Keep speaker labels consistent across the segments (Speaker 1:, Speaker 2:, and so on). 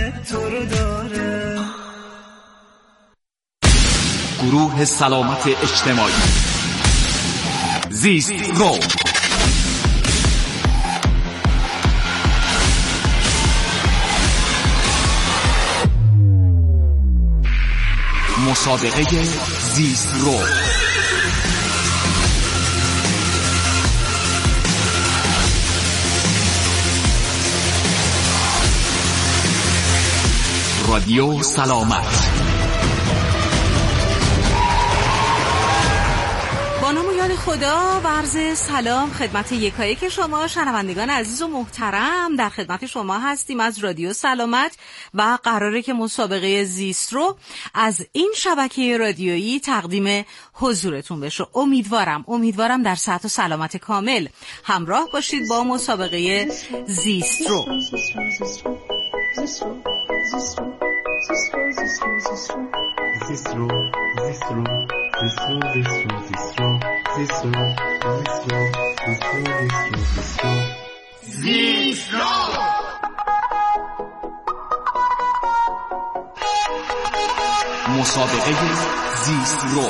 Speaker 1: تو رو داره.
Speaker 2: گروه سلامت اجتماعی زیست رو مسابقه زیست رو رادیو سلامت.
Speaker 3: با نام و یاد خدا، و عرض سلام خدمت یکایک شما شنوندگان عزیز و محترم. در خدمت شما هستیم از رادیو سلامت و قراره که مسابقه زیست رو از این شبکه رادیویی تقدیم حضورتون بشه. امیدوارم در صحت و سلامت کامل همراه باشید با مسابقه زیست رو.
Speaker 2: مسابقه زیست رو.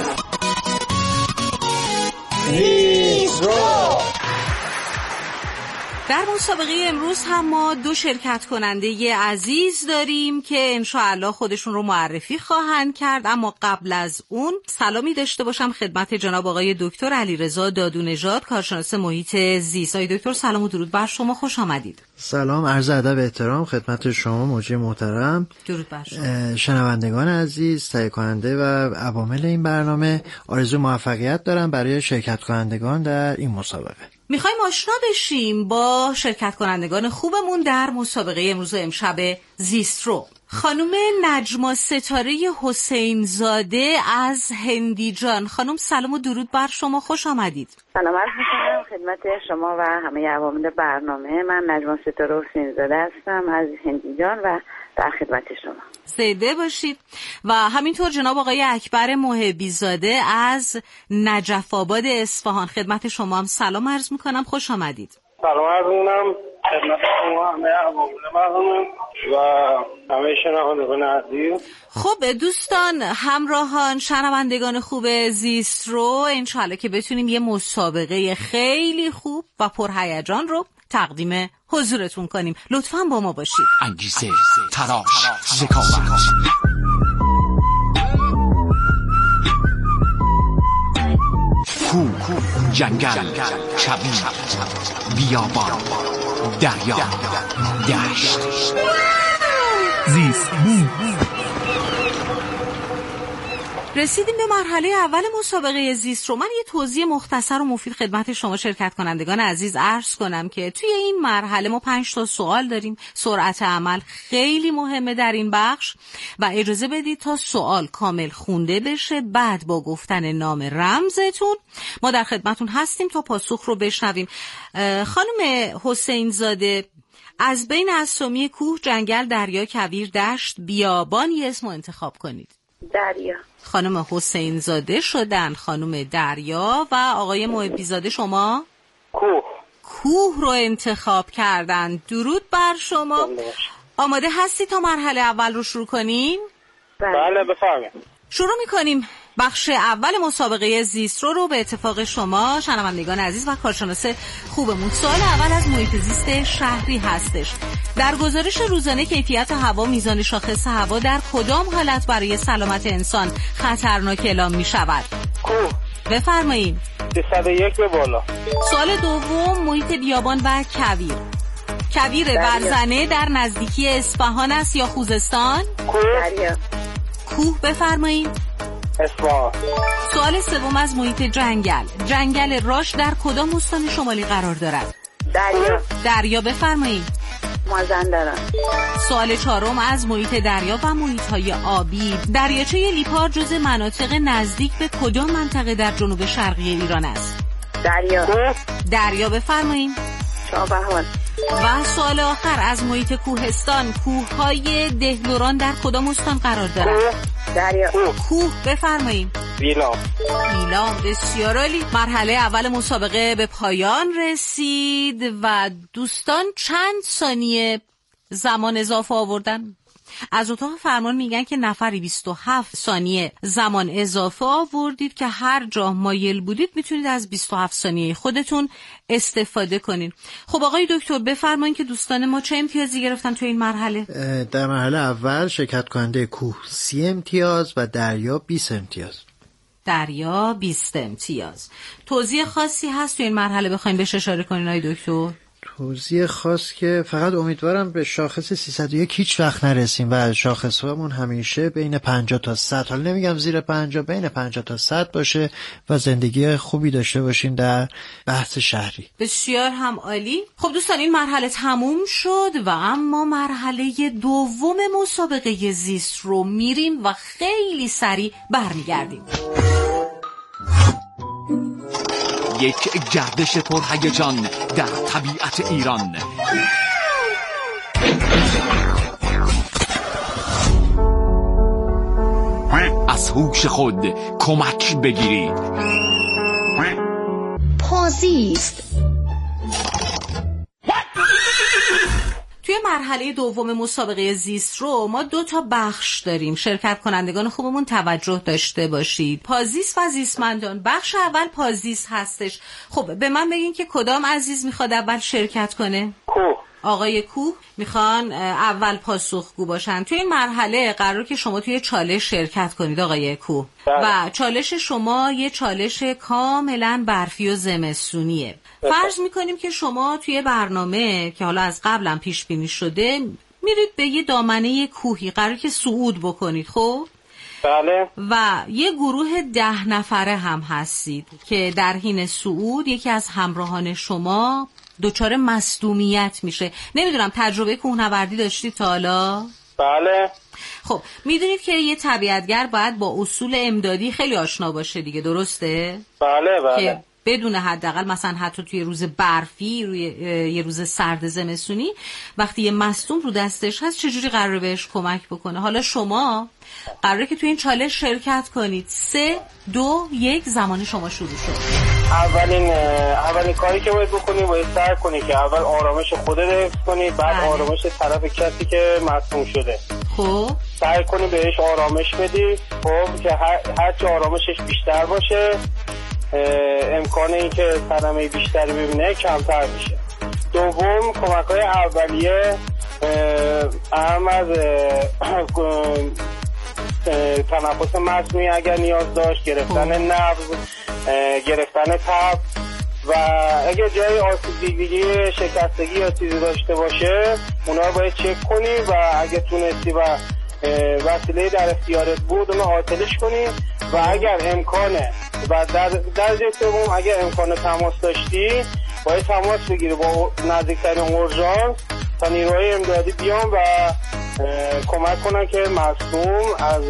Speaker 3: در مسابقه امروز هم ما دو شرکت کننده عزیز داریم که انشاءالله خودشون رو معرفی خواهند کرد، اما قبل از اون سلامی داشته باشم خدمت جناب آقای دکتر علیرضا دادونژاد، کارشناس محیط زیست. آقای دکتر سلام و درود بر شما، خوش آمدید.
Speaker 4: سلام، عرض ادب و احترام خدمت شما موجه محترم،
Speaker 3: درود بر شما.
Speaker 4: شنوندگان عزیز، تهیه کننده و عوامل این برنامه، آرزو موفقیت دارم برای شرکت کنندگان در این مسابقه.
Speaker 3: میخوایم آشنا بشیم با شرکت کنندگان خوبمون در مسابقه امروز و امشب زیست رو. خانم نجما ستاره حسین زاده از هندیجان. خانم سلام و درود بر شما، خوش آمدید.
Speaker 5: سلام عرض می‌کنم خدمت شما و همه عوامل برنامه. من نجما ستاره حسین زاده هستم از هندیجان و در خدمت شما.
Speaker 3: زنده باشید. و همینطور جناب آقای اکبر محبی زاده از نجف آباد اصفهان. خدمت شما هم سلام عرض میکنم، خوش آمدید.
Speaker 6: سلام عرض میکنم خدمت شما همه عوامل برنامه و همه شنوندگان عزیز.
Speaker 3: خب دوستان، همراهان، شنوندگان خوب زیست رو، انشالله که بتونیم یه مسابقه خیلی خوب و پرهیجان رو تقدیم حضورتون کنیم. لطفاً با ما باشید.
Speaker 2: انگیزه، تلاش، ذکاوت، کوه، جنگل، کویر، بیابان، دریا، دشت، زیست.
Speaker 3: رسیدیم به مرحله اول مسابقه زیست رو. من یه توضیح مختصر و مفید خدمت شما شرکت کنندگان عزیز عرض کنم که توی این مرحله ما 5 تا سوال داریم. سرعت عمل خیلی مهمه در این بخش و اجازه بدید تا سوال کامل خونده بشه، بعد با گفتن نام رمزتون ما در خدمتون هستیم تا پاسخ رو بشنویم. خانم حسین زاده، از بین اسامی کوه، جنگل، دریا، کویر، دشت، بیابان یه اسم انتخاب کنید.
Speaker 5: دریا.
Speaker 3: خانم حسین زاده شدن خانم دریا و آقای محبی زاده شما کوه رو انتخاب کردن. درود بر شما. آماده هستی تا مرحله اول رو شروع کنیم؟
Speaker 6: بله بفرمایید.
Speaker 3: شروع میکنیم. بخش اول مسابقه زیست رو به اتفاق شما شنوندگان عزیز و کارشناس خوبمون. سوال اول از محیط زیست شهری هستش. در گزارش روزانه کیفیت هوا، میزان شاخص هوا در کدام حالت برای سلامت انسان خطرناک اعلام می شود؟
Speaker 6: کوه.
Speaker 3: بفرمایید.
Speaker 6: 301 به بالا.
Speaker 3: سوال دوم، محیط بیابان و کویر. کویر برزنه در نزدیکی اصفهان است یا خوزستان؟
Speaker 5: دریا.
Speaker 3: کوه. بفرمایید.
Speaker 6: اصفهان.
Speaker 3: سوال سوم از محیط جنگل. جنگل راش در کدام استان شمالی قرار دارد؟
Speaker 5: دریا.
Speaker 3: دریا. بفرمایید.
Speaker 5: مازندران.
Speaker 3: سوال چهارم از محیط دریا و محیط‌های آبی. دریاچه لیپار جزء مناطق نزدیک به کدام منطقه در جنوب شرقی ایران است؟
Speaker 5: دریا.
Speaker 3: دریا. بفرمایید.
Speaker 5: شابهار.
Speaker 3: و سوال آخر از محیط کوهستان. کوه‌های دهلوران در کدام استان قرار دارد؟
Speaker 5: دریا.
Speaker 3: کوه. بفرمایید.
Speaker 6: ویلام.
Speaker 3: بسیار عالی. مرحله اول مسابقه به پایان رسید و دوستان چند ثانیه زمان اضافه آوردن. از اتاق فرمان میگن که نفری 27 ثانیه زمان اضافه آوردید که هر جا مایل بودید میتونید از 27 ثانیه خودتون استفاده کنین. خب آقای دکتر بفرمایید که دوستان ما چه امتیازی گرفتن توی این مرحله؟
Speaker 4: در مرحله اول شرکت کننده کوه 30 امتیاز و دریا 20 امتیاز.
Speaker 3: دریا 20 امتیاز. توضیح خاصی هست توی این مرحله بخوایم بهش اشاره کنین آقای دکتر؟
Speaker 4: توضیح خاص که فقط امیدوارم به شاخص 301 هیچ وقت نرسیم و شاخصمون همیشه بین 50 تا 100، حالا نمیگم زیر 50، بین 50 تا 100 باشه و زندگی خوبی داشته باشیم در بحث شهری.
Speaker 3: بسیار هم عالی. خب دوستان این مرحله تموم شد و اما مرحله دوم مسابقه زیست رو میریم و خیلی سریع برمیگردیم.
Speaker 2: یک گردش پرهیجان در طبیعت ایران. از هوش خود کمک بگیرید.
Speaker 7: پازیست.
Speaker 3: توی مرحله دوم مسابقه زیست رو ما 2 بخش داریم. شرکت کنندگان خوبمون توجه داشته باشید. پازیست و زیستمندان. بخش اول پازیست هستش. خب به من بگین که کدام عزیز میخواد اول شرکت کنه؟
Speaker 6: کوه.
Speaker 3: آقای کوه میخوان اول پاسخگو باشن. توی این مرحله قرار که شما توی چالش شرکت کنید آقای کوه. و چالش شما یه چالش کاملا برفی و زمستونیه. فرض میکنیم که شما توی برنامه که حالا از قبلا پیش بینی شده میرید به یه دامنه کوهی، قرار که صعود بکنید. خب
Speaker 6: بله.
Speaker 3: و یه گروه 10 نفره هم هستید که در حین صعود یکی از همراهان شما دچار مصدومیت میشه. نمیدونم تجربه کوهنوردی داشتید تا حالا؟
Speaker 6: بله.
Speaker 3: خب میدونید که یه طبیعتگر باید با اصول امدادی خیلی آشنا باشه دیگه، درسته؟
Speaker 6: بله بله.
Speaker 3: که بدون حداقل مثلا حتی توی روز برفی، روی یه روز سرد زمستونی وقتی یه مصدوم رو دستش هست چجوری قراره بهش کمک بکنه. حالا شما قراره که توی این چالش شرکت کنید. 3 2 1 زمان شما شروع شد.
Speaker 6: اولین کاری که باید بکنی باید سعی کنی که اول آرامش خودت حفظ کنی، بعد آرامش طرف کسی که مصدوم شده.
Speaker 3: خب
Speaker 6: سعی کنی بهش آرامش بدی، خب که هرچی آرامشش بیشتر باشه امکان این که صدمه بیشتری ببینه کمتر میشه. دوم کمک‌های اولیه اهم از تنفس مصنوعی اگر نیاز داشت، گرفتن نبض، گرفتن تب و اگر جای آسیب دیدگی، شکستگی یا چیزی داشته باشه اونا رو باید چک کنی و اگه تونستی و وسیله در اختیارت بود اونو عاطلش کنی و اگر امکانه و در سوم اگر امکان تماس داشتی باید تماس بگیری با نزدیکترین اورژانس تا نیروهای امدادی بیان و کمک کنن که مصدوم از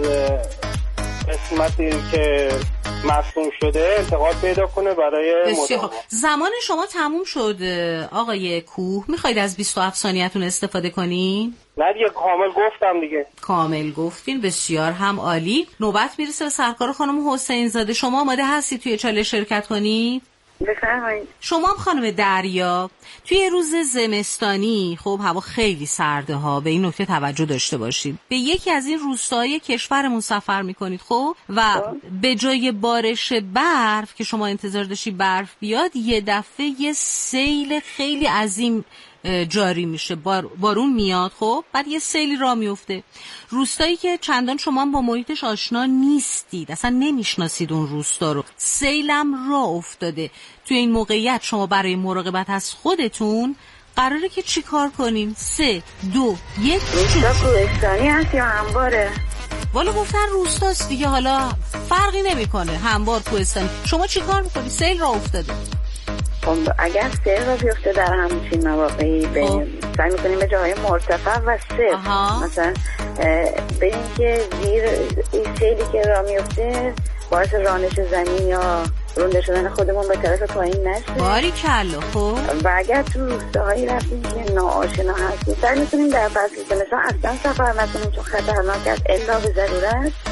Speaker 6: قسمتی که مصدوم شده انتقال پیدا کنه برای مداوم.
Speaker 3: زمان شما تموم شد آقای کوه. میخواید از 27 ثانیه‌تون استفاده کنین؟
Speaker 6: نه دیگه کامل گفتم دیگه.
Speaker 3: کامل گفتین، بسیار هم عالی. نوبت میرسه به سرکار خانم حسین زاده. شما آماده هستی توی چالش شرکت کنید؟
Speaker 5: بفرمایید.
Speaker 3: شما هم خانم دریا توی روز زمستانی خب هوا خیلی سرده ها، به این نکته توجه داشته باشید. به یکی از این روستاهای کشورمون سفر میکنید خب و به جای بارش برف که شما انتظار داشتی برف بیاد یه دفعه یه سیل خیلی عظیم جاری میشه، بارون میاد خب، بعد یه سیلی راه میفته. روستایی که چندان شما با محیطش آشنا نیستید، اصلا نمیشناسید اون روستا رو، سیلم راه افتاده. توی این موقعیت شما برای مراقبت از خودتون قراره که چی کار کنین؟ 3 2 1
Speaker 5: روستا کوهستانی هست یا همواره؟
Speaker 3: والا گفتن روستاست دیگه، حالا فرقی نمیکنه هموار کوهستانی. شما چی کار میکنی؟ سیل راه افتاده.
Speaker 5: خب اگر سیل را بیفته در همچین مواقعی سعی میکنیم به جاهای مرتفع و سفت، مثلا به این که زیر این سیلی که را میفته باعث رانش زمین یا رونده شدن خودمون به طرف پایین نشه.
Speaker 3: باریکلا. خب
Speaker 5: و اگر تو روستاهایی رفتیم که ناآشنا هستیم سعی میکنیم در فصل زمستان اصلا سفر نکنیم چون خطرناک است الا به ضرورت.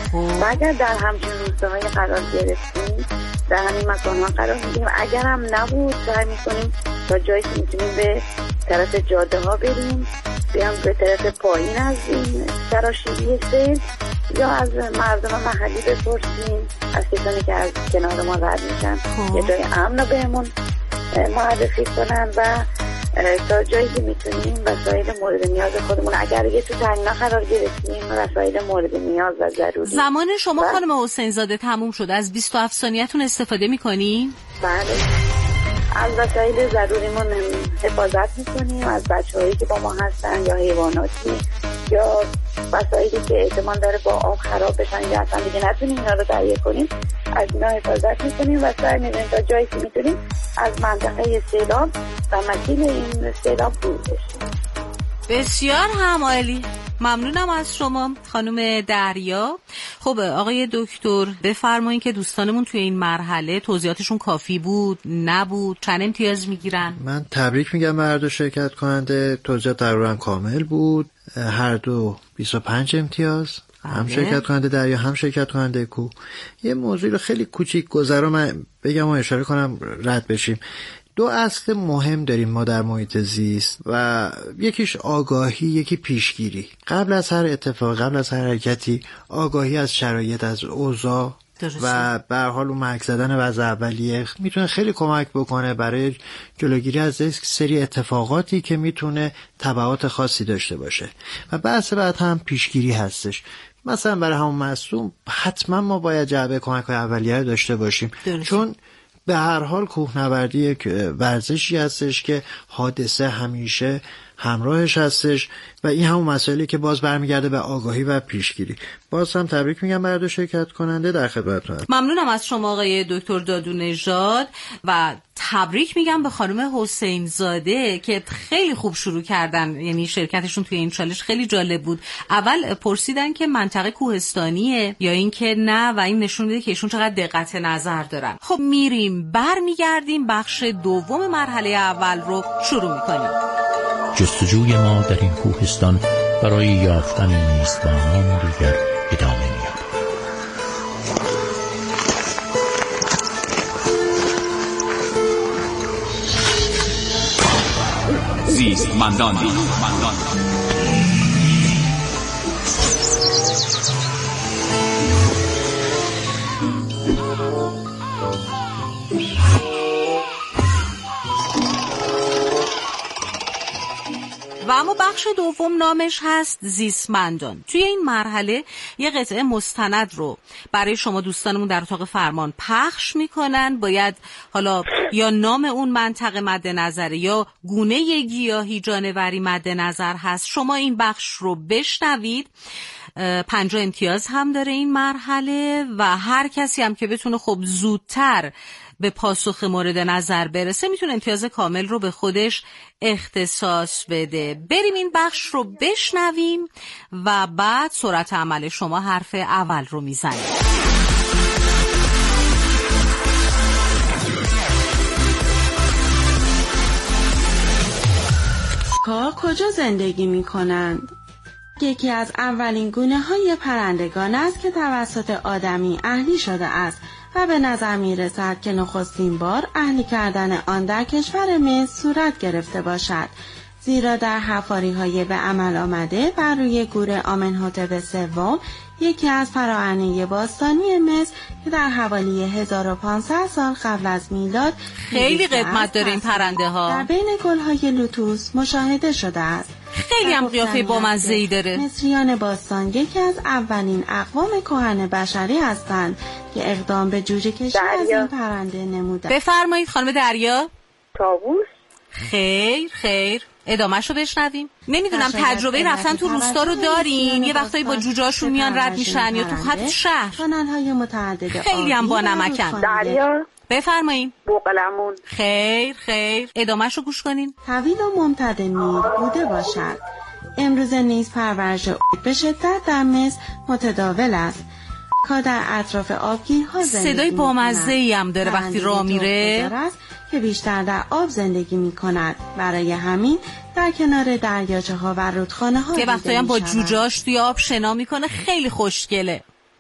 Speaker 5: و اگر در همچین روستاهای قرار گرفتیم در همین مکان‌ها قرار می‌گیریم. اگر هم نبود سعی می‌کنیم تا جایی که می‌تونیم به طرف جاده ها بریم، بیام به طرف پایین از این سراشیبی سیل، یا از مردم محلی بپرسیم، از کسانی که از کنار ما رد میشن یه جای امن رو بهمون معرفی کنن و تا جایی که میتونیم وسایل مورد نیاز خودمون، اگر یه تو تنگنا قرار گرفتیم، وسایل مورد نیاز و ضروری.
Speaker 3: زمان شما خانم حسین زاده تموم شد، از 27 ثانیه‌تون استفاده میکنیم؟
Speaker 5: بله، از وسایل ضروریمون حفاظت میکنیم، از بچه‌هایی که با ما هستن یا حیواناتی یا وسایلی که احتمال داره با آب خراب بشن یا اصلا دیگه نتونیم اینا رو تهیه کنیم، از اینا حفاظت میکنیم و سعی میکنیم تا جایی که میتونیم از منطقه سیلاب و مسیل این سیلاب دور بشیم.
Speaker 3: بسیار همالی، ممنونم از شما خانم دریا. خب آقای دکتر بفرمایید که دوستانمون توی این مرحله توضیحاتشون کافی بود نبود، چند امتیاز میگیرن؟
Speaker 4: من تبریک میگم به هر دو شرکت کننده، توضیحات تقریبا کامل بود، هر دو 25 امتیاز، هم شرکت کننده دریا هم شرکت کننده کوه. یه موضوعی رو خیلی کوچیک گذرا من بگم و اشاره کنم رد بشیم. دو اصل مهم داریم ما در محیط زیست و یکیش آگاهی، یکی پیشگیری. قبل از هر اتفاق، قبل از هر حرکتی آگاهی از شرایط، از اوضاع و به هر حال اون مرگ زدن وضع اولیه میتونه خیلی کمک بکنه برای جلوگیری از یک سری اتفاقاتی که میتونه تبعات خاصی داشته باشه. و بحث بعد هم پیشگیری هستش. مثلا برای همون مصدوم حتما ما باید جعبه کمک‌های اولیه داشته باشیم، چون به هر حال کوهنوردی یک ورزشی هستش که حادثه همیشه همراهش هستش و این همون مسائلی که باز برمیگرده به آگاهی و پیشگیری. باز هم تبریک میگم برای دو شرکت کننده، در خدمتتون.
Speaker 3: ممنونم از شما آقای دکتر دادونژاد و تبریک میگم به خانم حسین زاده که خیلی خوب شروع کردن، یعنی شرکتشون توی این چالش خیلی جالب بود. اول پرسیدن که منطقه کوهستانیه یا این که نه و این نشون میده که ایشون چقدر دقت نظر دارن. خب میریم برمیگردیم بخش دوم مرحله اول رو شروع میکنیم.
Speaker 7: جستجوی ما در این کوهستان برای یافتن میزبانان دیگر ادامه می‌یابد.
Speaker 2: زیستمندان.
Speaker 3: و اما بخش دوم نامش هست زیستمندان. توی این مرحله یه قطعه مستند رو برای شما دوستانمون در اتاق فرمان پخش میکنن. باید حالا یا نام اون منطقه مد نظره یا گونه گیاهی جانوری مد نظر هست. شما این بخش رو بشنوید. 50 امتیاز هم داره این مرحله و هر کسی هم که بتونه خب زودتر به پاسخ مورد نظر برسه میتونه امتیاز کامل رو به خودش اختصاص بده. بریم این بخش رو بشنویم و بعد سرعت عمل شما حرف اول رو میزنیم.
Speaker 8: کجا زندگی میکنند؟ یکی از اولین گونه‌های پرندگان است که توسط آدمی اهلی شده است و به نظر می رسد که نخستین بار اهلی کردن آن در کشور مصر صورت گرفته باشد، زیرا در حفاری‌های به عمل آمده بر روی گور آمنحتب سوم، یکی از فراعنه باستانی مصر که در حوالی 1500 سال قبل از میلاد
Speaker 3: خیلی قدمت داره این پرنده ها،
Speaker 8: در بین گل‌های لوتوس مشاهده شده است.
Speaker 3: خیلی هم قیافه بامزه‌ای داره.
Speaker 8: مصریان باستان یکی از اولین اقوام کهن بشری هستند که اقدام به جوجه کشی از این پرنده نمودند.
Speaker 3: بفرمایید خانم دریا.
Speaker 5: طاووس.
Speaker 3: خیر ادامه‌شو بشنویم. نمیدونم تجربه رفتن تو روستا رو دارین؟ یه وقتایی با جوجه‌هاشون میان رد میشن یا تو خط شهر.
Speaker 8: کانال‌های متعدد
Speaker 3: خیلی هم با نمکن.
Speaker 5: دریا.
Speaker 3: بفرمایید.
Speaker 5: بوقلمون.
Speaker 3: خیر ادامه‌شو گوش کنین.
Speaker 8: طویل و ممتد نیل بوده باشد. امروز نیز پرورش اود به شدت در مصر متداول است. که در اطراف آبگیرها زندگی
Speaker 3: صدای بامزه‌ای هم داره وقتی راه میره
Speaker 8: که بیشتر در آب زندگی می‌کند. برای همین در کنار دریاچه‌ها و رودخانه‌ها
Speaker 3: که وقتی هم با جوجه‌اش توی آب شنا میکنه، خیلی خوشگله.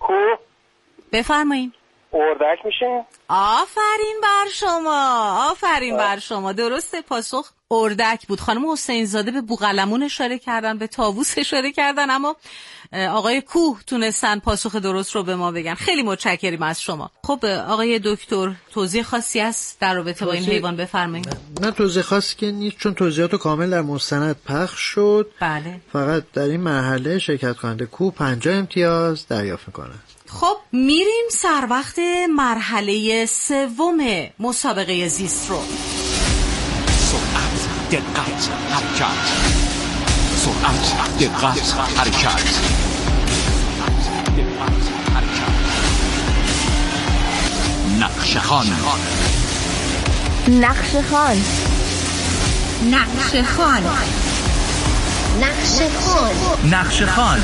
Speaker 6: کوه.
Speaker 3: بفرمایید.
Speaker 6: اردک میشه.
Speaker 3: آفرین بر شما، آفرین بر شما. درسته، پاسخ اردک بود. خانم حسین زاده به بوقلمون اشاره کردن، به طاووس اشاره کردن، اما آقای کوه تونستن پاسخ درست رو به ما بگن. خیلی متشکریم از شما. خب آقای دکتر، توضیح خاصی هست در رابطه با این حیوان بفرمایید.
Speaker 4: نه توضیح خاصی که نیست، چون توضیحات کامل در مستند پخش شد.
Speaker 3: بله.
Speaker 4: فقط در این مرحله شرکت کننده کوه 50 امتیاز دریافت میکنه.
Speaker 3: خب میریم سر وقت مرحله سوم مسابقه زیست رو.
Speaker 2: سرعت، دقت، حرکت. سرعت، دقت، حرکت. نقشه‌خوان.
Speaker 9: نقشه‌خوان. نقشه‌خوان. نقشه‌خوان.
Speaker 2: نقشه‌خوان.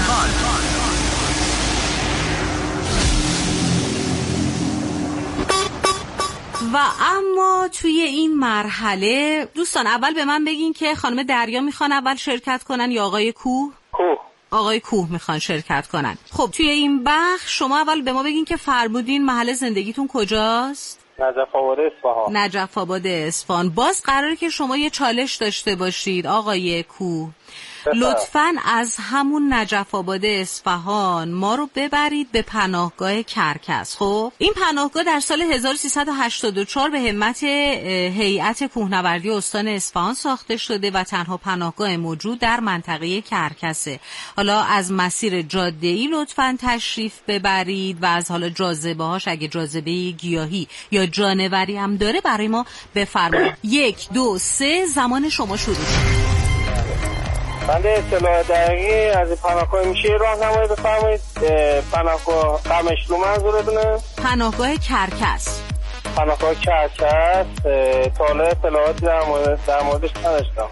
Speaker 3: و اما توی این مرحله دوستان اول به من بگین که خانم دریا میخوان اول شرکت کنن یا آقای کوه؟
Speaker 6: کوه.
Speaker 3: آقای کوه میخوان شرکت کنن. خب توی این بخش شما اول به ما بگین که فرمودین محل زندگیتون کجاست؟
Speaker 6: نجف آباد اصفهان.
Speaker 3: نجف آباد اصفهان. باز قراره که شما یه چالش داشته باشید آقای کوه. لطفاً از همون نجف آباد اصفهان ما رو ببرید به پناهگاه کرکس. خب این پناهگاه در سال 1384 به همت هیئت کوهنوردی استان اصفهان ساخته شده و تنها پناهگاه موجود در منطقه کرکسه. حالا از مسیر جاده‌ای لطفاً تشریف ببرید و از حالا جاذبه‌هاش اگه جاذبه گیاهی یا جانوری هم داره برای ما بفرمایید. 1 2 3 زمان شما شروع شد.
Speaker 6: بنده اطلاع دقیقی از پناهگاه میشه راهنمایی بفرمایید. پناهگاه قمشلو منظورتونه؟
Speaker 3: پناهگاه کرکس.
Speaker 6: پناهگاه کرکس تا حالا اطلاعاتی در موردش نداشتم،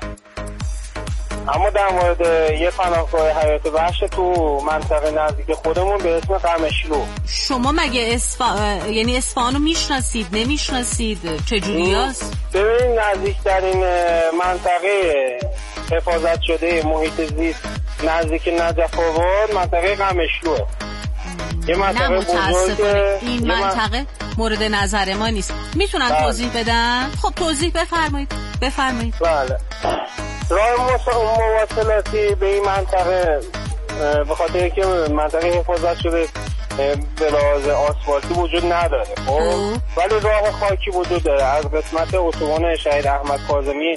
Speaker 6: اما در مورد یه پناهگاه حیات وحش تو منطقه نزدیک خودمون به اسم قمشلو.
Speaker 3: شما مگه یعنی اصفهانو میشناسید نمیشناسید؟ چجوری هست؟
Speaker 6: ببینید نزدیکترین منطقه حفاظت شده محیط زیست نزدیک نجف آباد منطقه قمشلوه. یه منطقه بزرگه.
Speaker 3: این منطقه مورد نظر ما نیست. میتونن توضیح بدن؟ خب توضیح بفرمایید.
Speaker 6: بله. راه مواصلاتی به این منطقه به خاطر که منطقه حفاظت شده به لحاظ آسفالتی وجود نداره، خب ولی راه خاکی وجود داره. از قسمت اتوبان شهید احمد کاظمی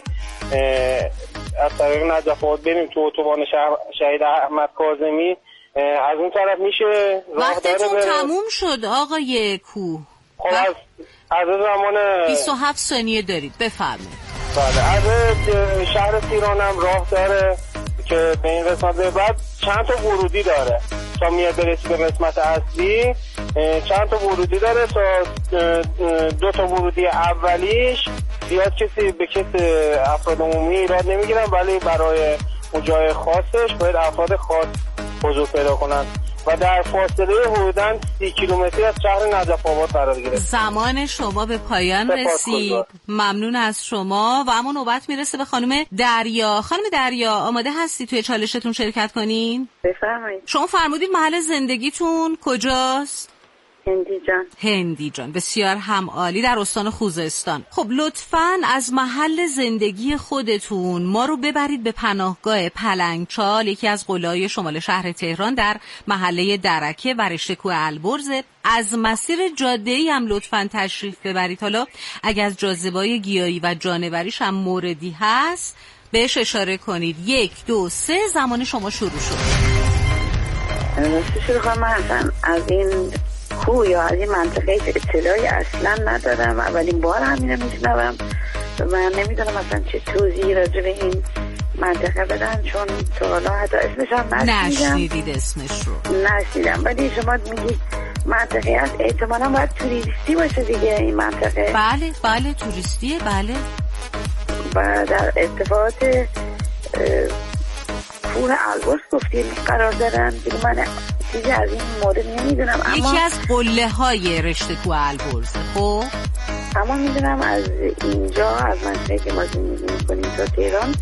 Speaker 6: از طریق نجف آباد بریم تو اتوبان شهید احمد کاظمی، از اون طرف میشه راه داره.
Speaker 3: وقتتون تموم شد آقای کوه.
Speaker 6: خب از زمان
Speaker 3: 27 ثانیه دارید، بفرمایید.
Speaker 6: بله، از شهر سیران هم راه داره که به این قسمت بعد چند تا ورودی داره تا میاد برسی به قسمت اصلی. چند تا ورودی داره تا 2 تا ورودی اولیش زیاد کسی به کسی افراد عمومی ایراد نمیگیرن، ولی برای اون جای خاصش باید افراد خاص حضور پیدا کنن و در فاصله حدوداً 30 کیلومتری از شهر نجف آباد قرار گرفت.
Speaker 3: زمان شما به پایان رسید. ممنون از شما و اما نوبت میرسه به خانم دریا. خانم دریا آماده هستی توی چالشتون شرکت کنین؟
Speaker 5: بفرمایید.
Speaker 3: شما فرمودید محل زندگیتون کجاست؟ هندی جان. بسیار هم عالی، در استان خوزستان. خب لطفاً از محل زندگی خودتون ما رو ببرید به پناهگاه پلنگچال، یکی از قله‌های شمال شهر تهران در محله درکه و رشته کوه البرز. از مسیر جاده‌ای هم لطفاً تشریف ببرید. حالا اگر از جاذبه‌های گیاهی و جانوریش هم موردی هست بهش اشاره کنید. 1 2 3 زمان شما شروع شد.
Speaker 5: من از این کوه یا از این منطقه اطلاعی اصلا ندارم، اولین بار همینه میشنوم و من نمیدونم اصلا چه توضیحی راجع به این منطقه بدن، چون تا حالا حتی اسمش هم
Speaker 3: نشنیدید اسمش رو؟
Speaker 5: نشنیدم، ولی شما میگید منطقه هست، احتمالا باید توریستی باشه دیگه این منطقه.
Speaker 3: بله توریستیه. بله.
Speaker 5: و در ارتفاعات کوه البرز گفتیم قرار دارن دیگه. من چیزی از این مورد نمیدونم، اما
Speaker 3: یکی از قله های رشته کوه البرز. خب
Speaker 5: اما میدونم از اینجا از منطقه که ما زندگی میکنیم تا تهران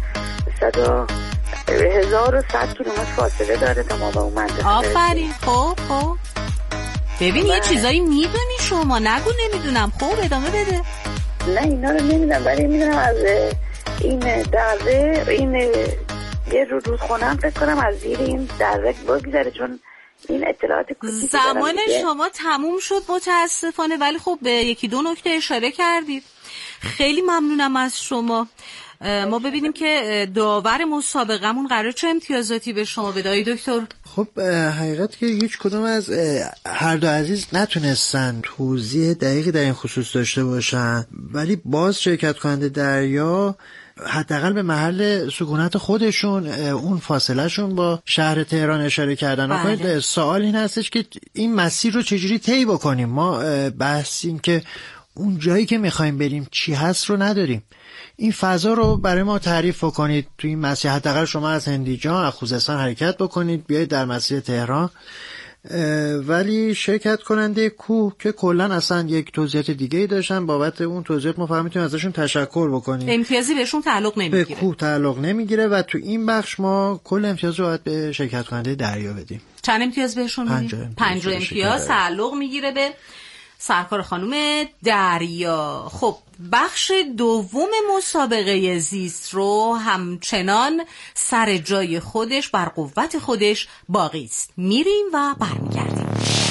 Speaker 5: 1100 کیلومتر فاصله داره تا ما به اون منطقه.
Speaker 3: آفرین. خب ببین یه چیزایی میدونی شما، نگو نمیدونم. خب ادامه بده.
Speaker 5: نه اینا رو نمیدونم، ولی میدونم از این دره، این یه رودخونه فکر کنم از زیر این دره بگذره، چون این اطلاعات
Speaker 3: زمان شما تموم شد متاسفانه، ولی خب به یکی دو نکته اشاره کردید. خیلی ممنونم از شما. ما ببینیم که داور مسابقمون قرار چه امتیازاتی به شما بده دکتر؟
Speaker 4: خب حقیقت که هیچ کدوم از هر دو عزیز نتونستن توضیح دقیقی در این خصوص داشته باشن، ولی باز شرکت کننده دریا حداقل به محل سکونت خودشون اون فاصله شون با شهر تهران اشاره کردن. بله. سوال این هستش که این مسیر رو چجوری طی بکنیم. ما بحث این که اون جایی که میخوایم بریم چی هست رو نداریم. این فضا رو برای ما تعریف بکنید. توی این مسیر حداقل شما از هندیجان از خوزستان حرکت بکنید بیایید در مسیر تهران، ولی شرکت کننده کوه که کلا اصلا یک توضیحات دیگه‌ای داشتن، بابت اون توضیحات ما فقط میتونیم ازشون تشکر بکنیم.
Speaker 3: امتیازی بهشون تعلق نمیگیره.
Speaker 4: به کوه تعلق نمیگیره و تو این بخش ما کل امتیاز رو باید به شرکت کننده دریا بدیم.
Speaker 3: چند امتیاز بهشون میدیم؟ 5 امتیاز تعلق میگیره به سرکار خانم دریا. خب بخش دوم مسابقه زیست رو همچنان سر جای خودش بر قوت خودش باقی است. میریم و برمیگردیم.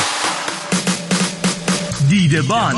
Speaker 2: دیدبان.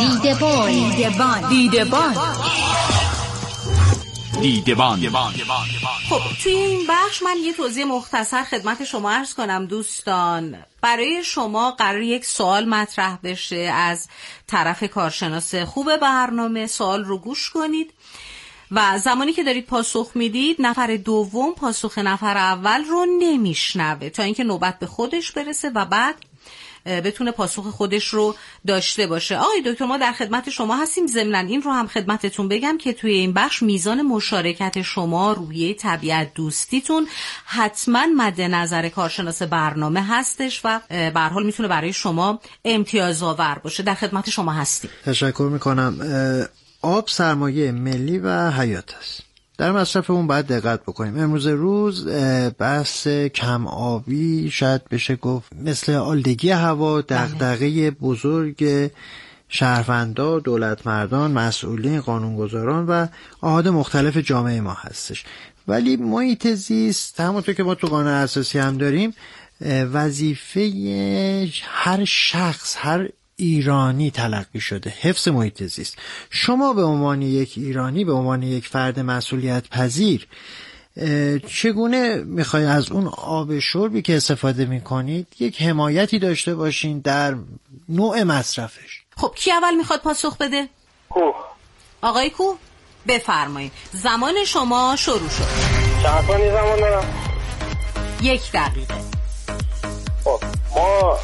Speaker 3: خب توی این بخش من یه توضیح مختصر خدمت شما عرض کنم دوستان. برای شما قرار یک سوال مطرح بشه از طرف کارشناس خوب برنامه. سوال رو گوش کنید و زمانی که دارید پاسخ میدید نفر دوم پاسخ نفر اول رو نمیشنوه تا اینکه نوبت به خودش برسه و بعد بتونه پاسخ خودش رو داشته باشه. آقای دکتر ما در خدمت شما هستیم. ضمناً این رو هم خدمتتون بگم که توی این بخش میزان مشارکت شما، روحیه طبیعت دوستیتون حتما مد نظر کارشناس برنامه هستش و به هر حال میتونه برای شما امتیاز آور باشه. در خدمت شما هستیم.
Speaker 4: تشکر میکنم. آب سرمایه ملی و حیات است. در مصرف اون باید دقت بکنیم. امروز روز بحث کم آبی شاید بشه گفت مثل آلودگی هوا دغدغه بزرگ شهروندان، دولتمردان، مسئولین، قانونگذاران و احاد مختلف جامعه ما هستش. ولی محیط زیست همونطور که ما تو قانون اساسی هم داریم وظیفه هر شخص، هر ایرانی تلقی شده، حفظ محیط زیست. شما به عنوان یک ایرانی، به عنوان یک فرد مسئولیت پذیر چگونه میخوای از اون آب شربی که استفاده میکنید یک حمایتی داشته باشین در نوع مصرفش؟
Speaker 3: خب کی اول میخواد پاسخ بده؟
Speaker 6: کوه.
Speaker 3: آقای کوه بفرمایید. زمان شما شروع شد.
Speaker 6: چند ثانیه زمان دارم؟
Speaker 3: 1 دقیقه.
Speaker 6: خب ما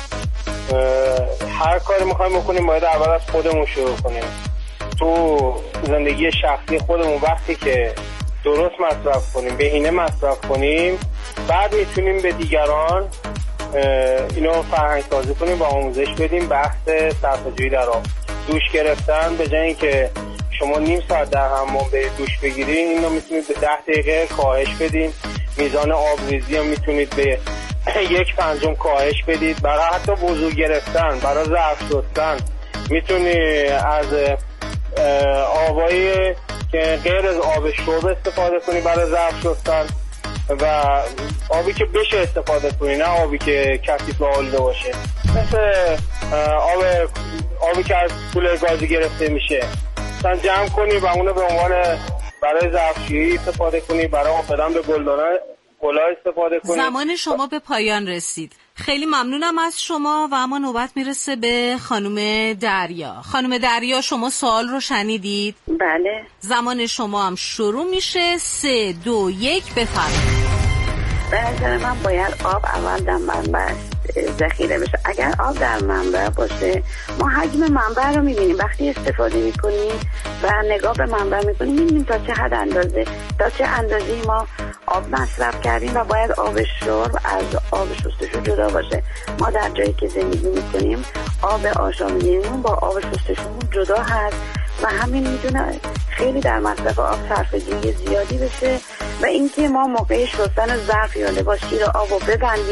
Speaker 6: هر کاری میخوایم بکنیم باید اول از خودمون شروع کنیم. تو زندگی شخصی خودمون وقتی که درست مصرف کنیم، بهینه مصرف کنیم، بعد میتونیم به دیگران اینو فرهنگ سازی کنیم و آموزش بدیم. بحث صرفه‌جویی در آب، دوش گرفتن به جای اینکه شما نیم ساعت در حمام به دوش بگیرید، اینو میتونید به 10 دقیقه کاهش بدین. میزان آبریزی رو میتونید به 1/5 کاهش بدید. برای حتی وضو گرفتن، برای ظرف شستن میتونی از آبایی که غیر از آب شرب استفاده کنی برای ظرف شستن و آبی که بشه استفاده کنی، نه آبی که کثیف و آلوده باشه. مثل آبی که از پول گازی گرفته میشه مثلا جمع کنی و اونو به عنوان برای ظرفشویی استفاده کنی، برای آب دادن به گلا استفاده کنید.
Speaker 3: زمان شما به پایان رسید. خیلی ممنونم از شما و اما نوبت میرسه به خانم دریا. خانم دریا شما سوال رو شنیدید؟
Speaker 5: بله.
Speaker 3: زمان شما هم شروع میشه. 3 2 1 بفرمایید.
Speaker 5: به نظر من باید آب اول در منبع ذخیره بشه. اگر آب در منبع باشه ما حجم منبع رو میبینیم. وقتی استفاده میکنیم و نگاه به منبع میکنیم میبینیم تا چه حد اندازه، تا چه اندازه ما آب مصرف کردیم و باید آب شرب از آب شستشو جدا باشه. ما در جایی که زندگی میکنیم آب آشامیدگیمون با آب شستشومون جدا هست و همین میتونه خیلی در مصرف آب صرفه‌جویی زیادی بشه و اینکه ما موقع شستن ظرف یا لباس شیر آب رو ببندیم،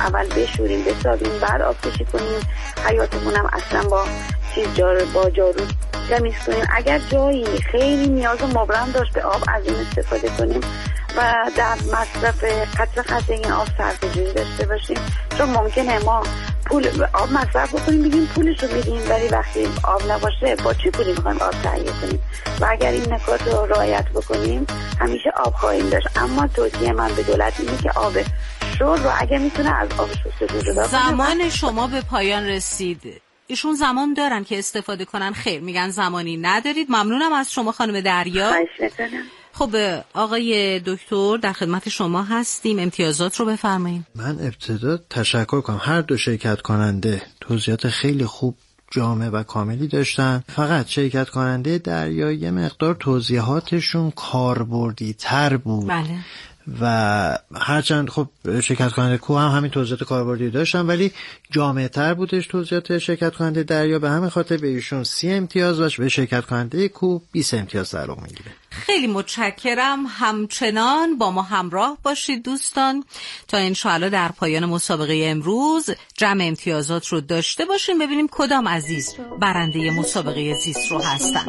Speaker 5: اول بشوریم بسازیم بعد آب کشی کنیم. حیاتمون هم اصلا با جارو تمیز کنیم. اگر جایی خیلی نیاز مبرم داشت به آب از این استفاده کنیم و در مصرف قطره این آب صرفه‌جویی داشته باشیم، چون ممکنه ما پول آب مصرف بکنیم بگیم پولش رو میدیم، ولی وقتی آب نباشه با چه پولی میخوایم آب تهیه کنیم؟ و اگر این نکات رو رعایت بکنیم همیشه آب خواهیم داشت. اما توصیه من به دولت اینه که آب شور رو اگر میتونه از آب شستشو جدا کنه.
Speaker 3: زمان شما به پایان رسید. ایشون زمان دارن که استفاده کنن؟ خیر، میگن زمانی ندارید. ممنونم از شما خانم دریا. خب آقای دکتر در خدمت شما هستیم، امتیازات رو بفرمایید.
Speaker 4: من ابتدا تشکر کنم، هر دو شرکت کننده توضیحات خیلی خوب جامع و کاملی داشتن. فقط شرکت کننده دریا یه مقدار توضیحاتشون کاربردی تر بود.
Speaker 3: بله.
Speaker 4: و هرچند خب شرکت کننده کوه هم همین توضیحات کاربردی داشتن ولی جامع تر بودش توضیحات شرکت کننده دریا، به همین خاطر به ایشون 30 امتیاز و به شرکت کننده کوه 20 امتیاز در واقع میگیره.
Speaker 3: خیلی متشکرم. همچنان با ما همراه باشید دوستان تا انشاءالله در پایان مسابقه امروز جمع امتیازات رو داشته باشیم، ببینیم کدام عزیز برنده مسابقه زیست رو هستن.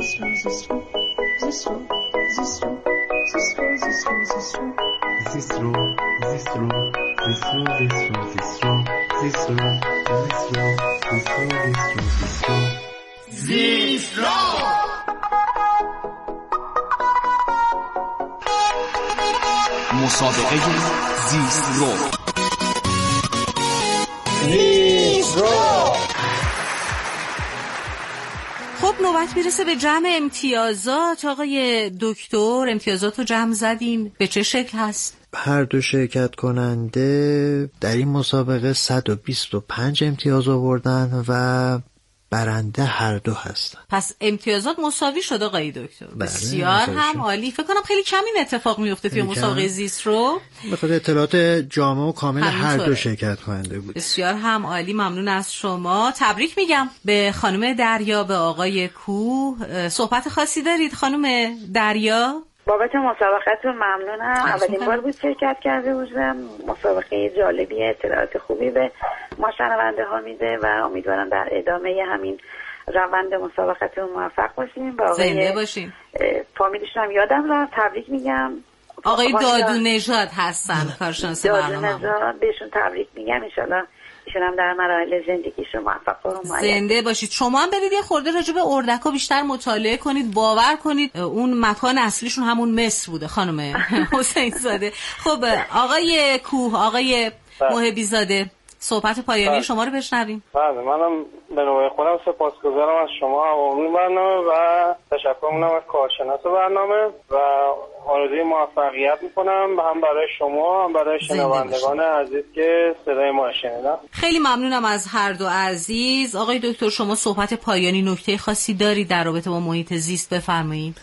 Speaker 2: مسابقه زیست رو.
Speaker 3: خب نوبت میرسه به جمع امتیازات. آقای دکتر امتیازات رو جمع زدین، به چه شکل هست؟
Speaker 4: هر دو شرکت کننده در این مسابقه 125 امتیاز آوردن و برنده هر دو هستن.
Speaker 3: پس امتیازات مساوی شد آقای دکتر. بسیار هم عالی. فکر کنم خیلی کم این اتفاق میفته توی مسابقه زیست رو.
Speaker 4: بخاطر اطلاعات جامع و کامل هر دو شرکت کننده بود.
Speaker 3: بسیار هم عالی. ممنون از شما. تبریک میگم به خانم دریا، به آقای کوه. صحبت خاصی دارید خانم دریا؟
Speaker 5: بابت مسابقتون ممنونم. اولین بار بود شرکت کرده بودم. مسابقه جالبی، اطلاعات خوبی به ما شنونده ها میده و امیدوارم در ادامه همین روند مسابقتون موفق باشیم.
Speaker 3: زنده باشیم.
Speaker 5: فامیلشون هم یادم رفت، تبریک میگم.
Speaker 3: آقای دادونژاد هستن، کارشناس برنامه.
Speaker 5: دادونژاد بهشون تبریک میگم. انشالله ایشون هم در مراحل زندگیشون موفق و
Speaker 3: زنده باشید. شما هم برید یه خورده راجع به اردک‌ها بیشتر مطالعه کنید. باور کنید اون مکان اصلیشون همون مصر بوده خانم حسین زاده. خب آقای کوه، آقای محبی زاده، صحبت پایانی شما رو بشنویم.
Speaker 6: بله، منم به نوبه خودم سپاسگزارم از شما عوامل برنامه و تشکر می‌کنم از کارشناس برنامه و آرزوی موفقیت میکنم هم برای شما هم برای شنوندگان عزیز که صدای ما شنیدن.
Speaker 3: خیلی ممنونم از هر دو عزیز. آقای دکتر شما صحبت پایانی نکته خاصی دارید در رابطه با محیط زیست بفرمایید.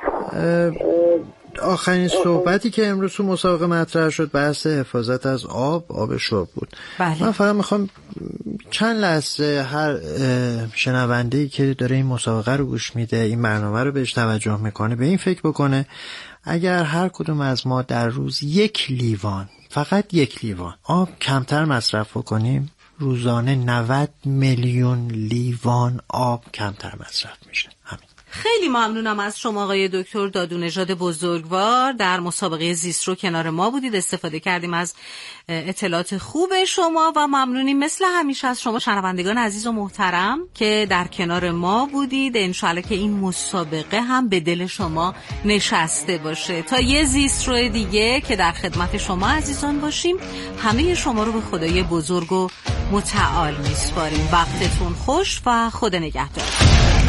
Speaker 4: آخرین صحبتی که امروز تو مسابقه مطرح شد بحث حفاظت از آب شرب بود.
Speaker 3: بله.
Speaker 4: من فقط میخوام چند لحظه هر شنونده‌ای که داره این مسابقه رو گوش میده، این برنامه رو بهش توجه میکنه، به این فکر بکنه اگر هر کدوم از ما در روز 1 لیوان، فقط 1 لیوان آب کمتر مصرف بکنیم، روزانه 90 میلیون لیوان آب کمتر مصرف میشه. همین.
Speaker 3: خیلی ممنونم از شما آقای دکتر دادونژاد بزرگوار. در مسابقه زیست رو کنار ما بودید، استفاده کردیم از اطلاعات خوب شما و ممنونیم مثل همیشه از شما شنوندگان عزیز و محترم که در کنار ما بودید. انشالله که این مسابقه هم به دل شما نشسته باشه. تا یه زیست رو دیگه که در خدمت شما عزیزان باشیم، همه شما رو به خدای بزرگ و متعال میسپاریم. وقتتون خوش و خدا نگهدار.